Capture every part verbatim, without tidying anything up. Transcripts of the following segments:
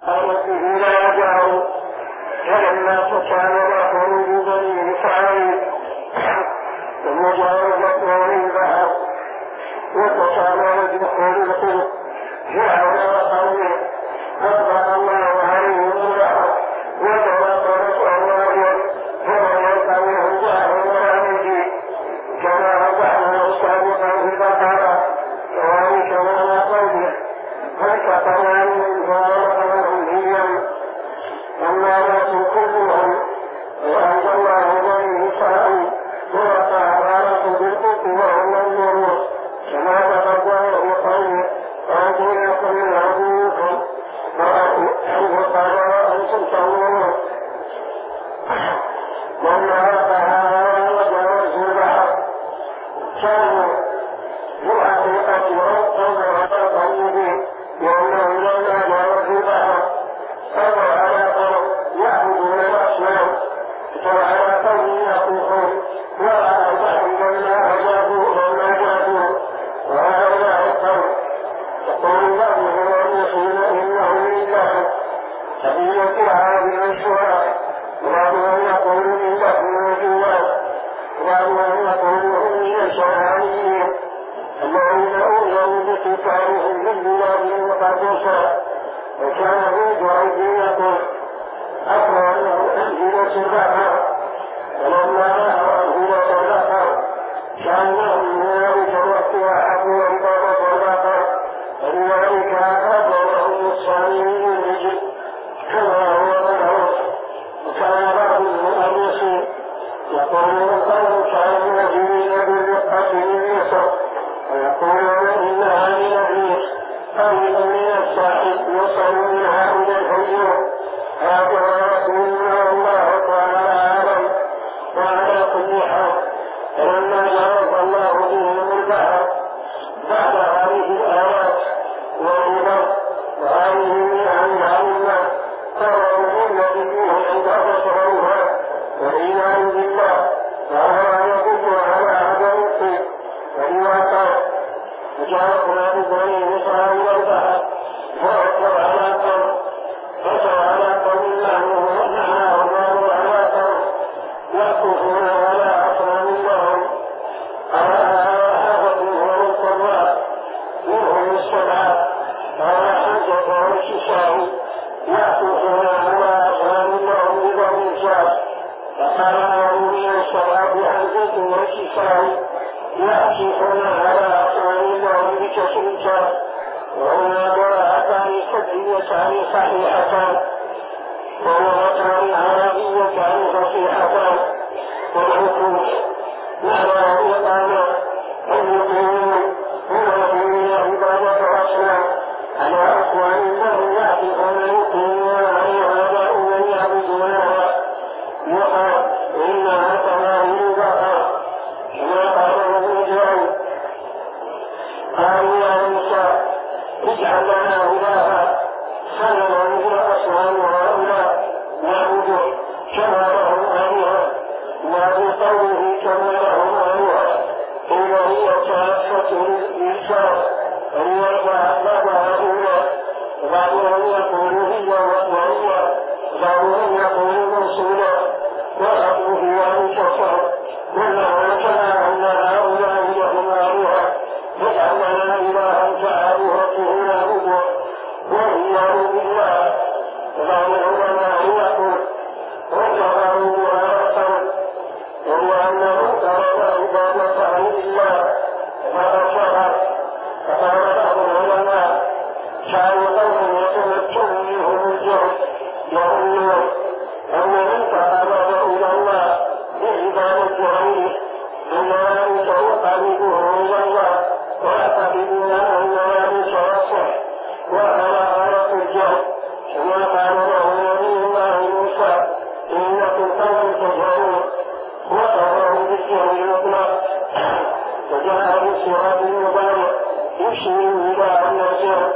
به لا جاءوا فلما تكامل خروج بني إسرائيل ومجاوزة البحر وتكامل دخول القدس فرعون وقومه أطبق الله عليهم البحر وتوقفت أمواجه فلم يلقى منهم جاه ولا نجي كما أوضحنا سابقا في البقرة كذلك معنى قوله فالتقوا منهم فأغرقناهم في اليم أما لكن كلهم وأنزل الله بني إسرائيل ووقع غارة بالقدس وهم ينظرون كما تقدم في قوله وأنتم لكم من عدوكم وقال وأنتم تنظرون لما وقع وجاوزوا البحر كانوا بالحقيقة وأنتم على طيبين لأنهم لما جاوزوا البحر أمر على قوم يعبدون الأصنام وعلى قوم يطوفون وعلى البحر لما أجابوا لما جابوا وهؤلاء القوم يقول بعضهم والمسلمون إنهم لله سبيلة هذه الشهراء وبعضهم يقول لله وجواه وبعضهم يقول هم من الشرعانيين الذين أوذوا بقتالهم بالبلاد المقدسة وكان ذو جريج يقول أقرأ أنه أنزلة البحر ولما رأوا أنزلة البحر كأنهم من ذلك الوقت وحقوا عبادة البحر ولذلك أخذهم الصالحين الرجل كما هو معروف وكان بعض المؤرخين يقولون قوم كانوا مجرين بالرقة من مصر ويقولون إنها من الريح أو من الساحل وصلوا من هؤلاء الحجور هذا رسولنا الله تعالى أعلم وعلى كل حال فلما جاوز الله بهم البحر بعد هذه الآيات والعبر وهذه النعم علمنا قالوا النبيين عند أبصرها والإيمان بالله وهذا يدل على عدم الطيب والواقع وجاءنا ببني إسرائيل البحر فأصبر على قوم فصل على قوم الله ونهى الله على قوم يأكفون على أصنام لهم على حافظهم القضاء منهم السبعة على حجة والششاه يأكفون على أصنام لهم ببني إسرائيل فقال لهم من السبعة بحجة والششاه يأكفون على أصنام لهم بكسرتها وهما براءتان صدريتان صحيحتان ولغتان عربيتان فصيحتان والحكم معناه يقال المؤمنون هم الذين عبادة الأصنام على أقوال لهم يعرفون يقيمون عليها داء يعبدونها يقال إنها تماهل بقر كما قال ابن جريج قالوا يا موسى اجعل لنا إلها صنما مثل أصنام هؤلاء نعبده كما لهم آلهة وبقوله كما لهم آلهة إن هي كافة للإنسان أن يرفع أسباب هؤلاء وبعضهم يقول هي وهي وبعضهم يقول موصولا وأبوه وانتصر كلما كان أن هؤلاء لهم آلهة واجعل لنا إلها كآلهته نعبده وإياه بالله وبعض العلماء يقول وكفروا وآثروا وهو أنه ترك عبادة غير الله فأشرك فقال بعض العلماء كان قوم يتمكن منهم الجهل يظنون أن من تقرب إلى الله بعبادة غيره أن ذلك يقربه إلى الله ويعتقدون أن ذلك يصح وهذا غاية الجهل كما قال له نبي الله موسى إنكم قوم تجهلون وكفروا بالجهل المطلق وجاء بالصراط المبارك يشير إلى أن الجهل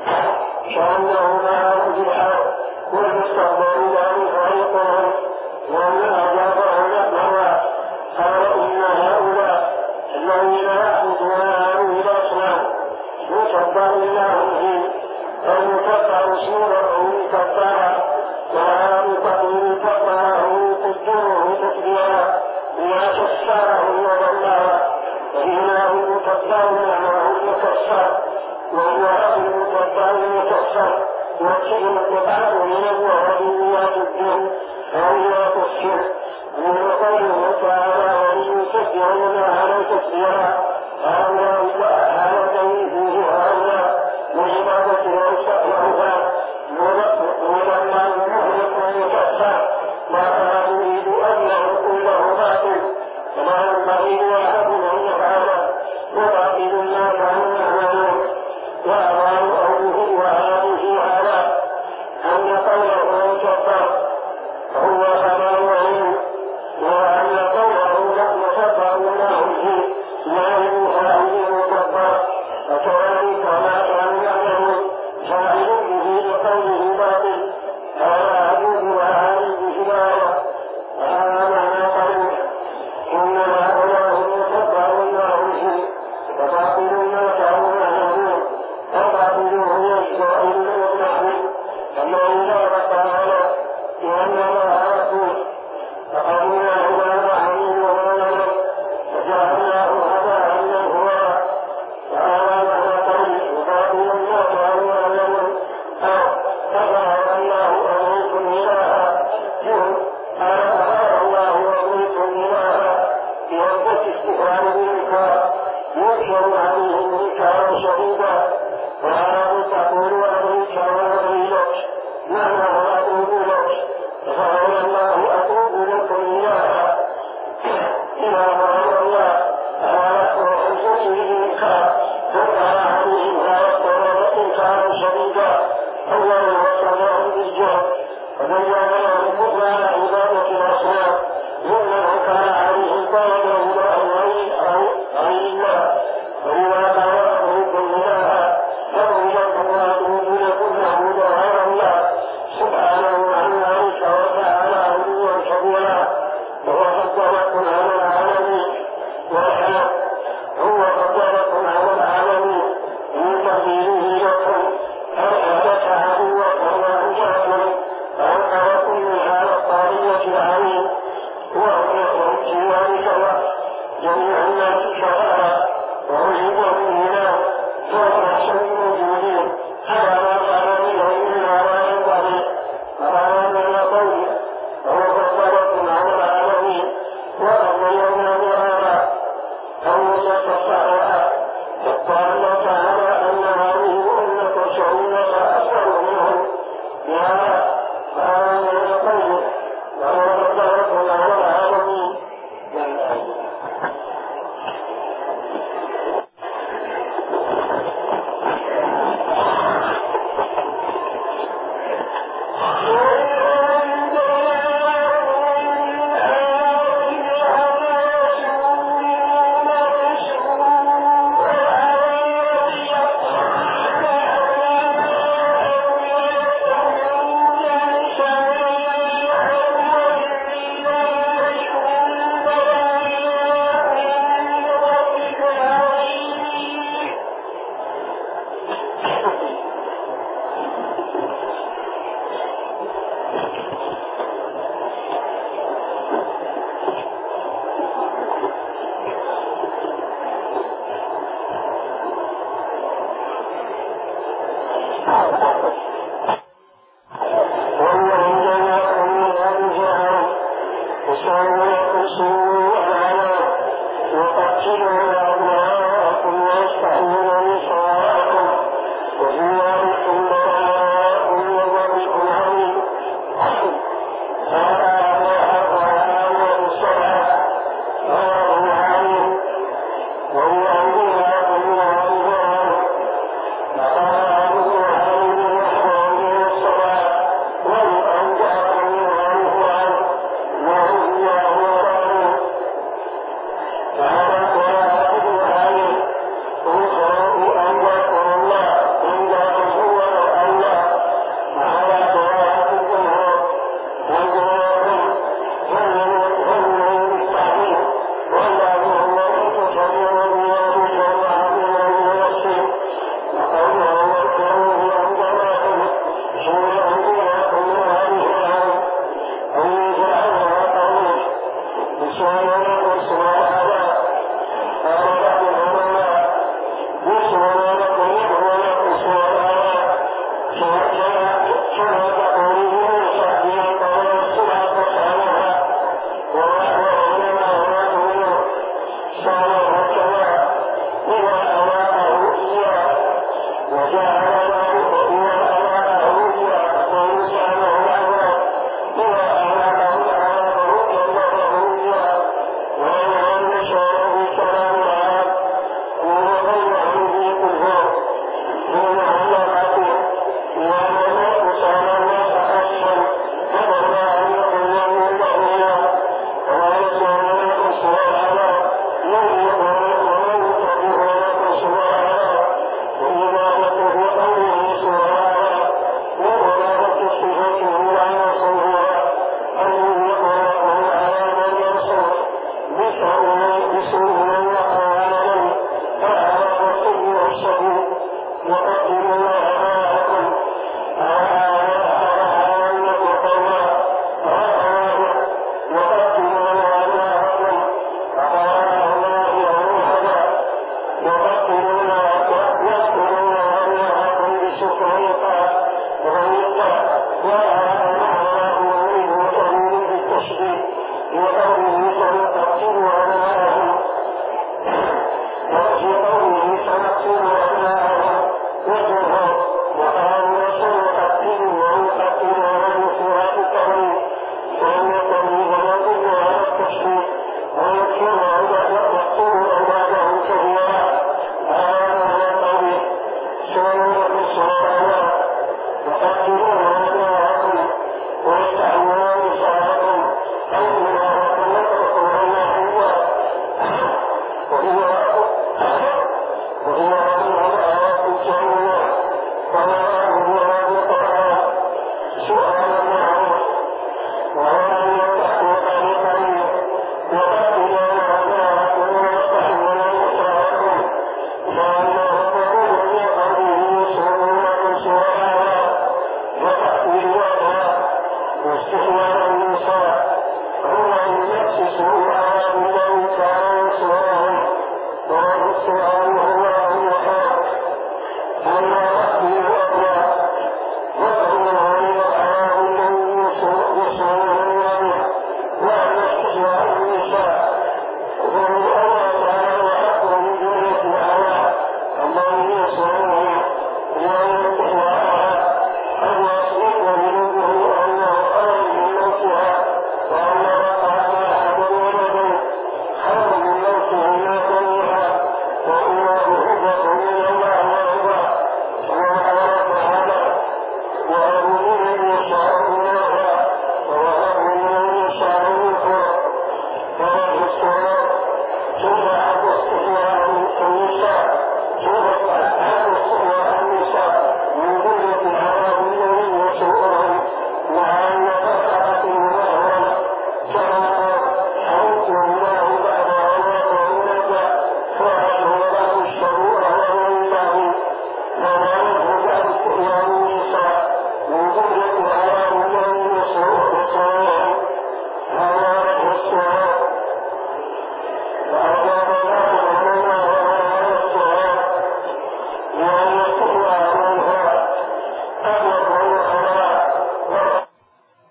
كأنه معه بالحق والمستقبل لا يفارقهم وأن أجابه نحوها قال إن هؤلاء الذين يعبدون هذه الأصنام يتبع الله فيه أو يتبع سورة كساره وضماه فإنه المكبر معناه المكسر وهو أبو المكبر المكسر وكل القطعة من الوهابيات الدين فهي تسكر من قوله تعالى وإن تسبحون على تسبيرا هؤلاء حالتين فيه هؤلاء وعبادته وسألها ولما المهلك المكسر ما كان يريد أنه كله باطل فما ينبغي لأحد أن يفعله وباطل ما كانوا يعملون وأعوان قوله وعاده على أن قوله مكبر هو كما وعين وأن قوله لا مكبر له لا ينفع كما